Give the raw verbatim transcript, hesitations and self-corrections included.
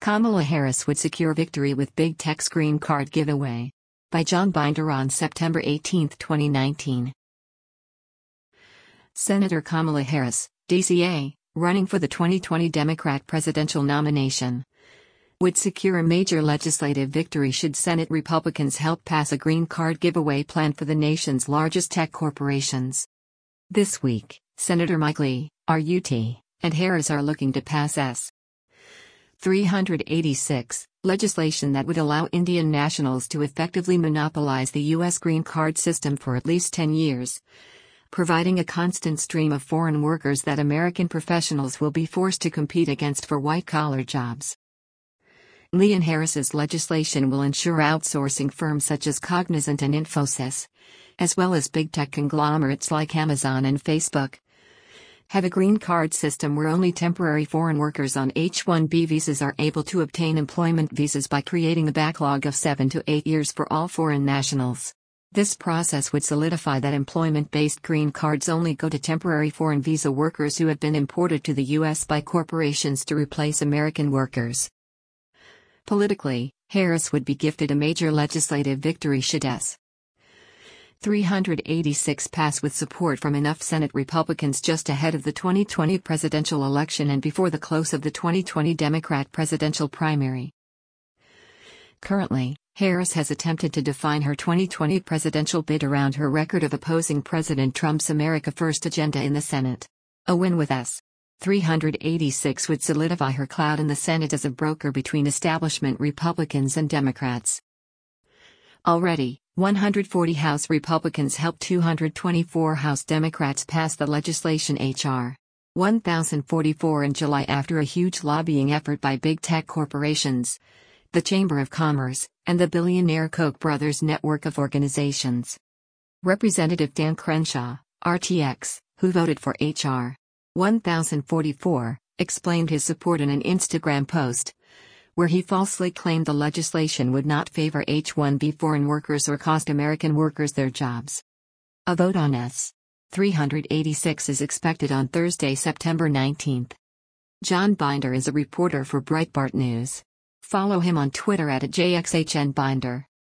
Kamala Harris would secure victory with Big Tech's green card giveaway. By John Binder on September eighteenth, twenty nineteen. Senator Kamala Harris, D C A, running for the twenty twenty Democrat presidential nomination, would secure a major legislative victory should Senate Republicans help pass a green card giveaway plan for the nation's largest tech corporations. This week, Senator Mike Lee, R U T, and Harris are looking to pass S. three eighty-six, legislation that would allow Indian nationals to effectively monopolize the U S green card system for at least ten years, providing a constant stream of foreign workers that American professionals will be forced to compete against for white-collar jobs. Lee and Harris's legislation will ensure outsourcing firms such as Cognizant and Infosys, as well as big tech conglomerates like Amazon and Facebook, have a green card system where only temporary foreign workers on H one B visas are able to obtain employment visas by creating a backlog of seven to eight years for all foreign nationals. This process would solidify that employment-based green cards only go to temporary foreign visa workers who have been imported to the U S by corporations to replace American workers. Politically, Harris would be gifted a major legislative victory should S. three eighty-six pass with support from enough Senate Republicans just ahead of the twenty twenty presidential election and before the close of the twenty twenty Democrat presidential primary. Currently, Harris has attempted to define her twenty twenty presidential bid around her record of opposing President Trump's America First agenda in the Senate. A win with S. three eighty-six would solidify her clout in the Senate as a broker between establishment Republicans and Democrats. Already, one hundred forty House Republicans helped two hundred twenty-four House Democrats pass the legislation H R one thousand forty-four in July after a huge lobbying effort by big tech corporations, the Chamber of Commerce, and the billionaire Koch brothers network of organizations. Representative Dan Crenshaw, R T X, who voted for H R one thousand forty-four, explained his support in an Instagram post, where he falsely claimed the legislation would not favor H one B foreign workers or cost American workers their jobs. A vote on S. three eighty-six is expected on Thursday, September nineteenth. John Binder is a reporter for Breitbart News. Follow him on Twitter at J X H N Binder.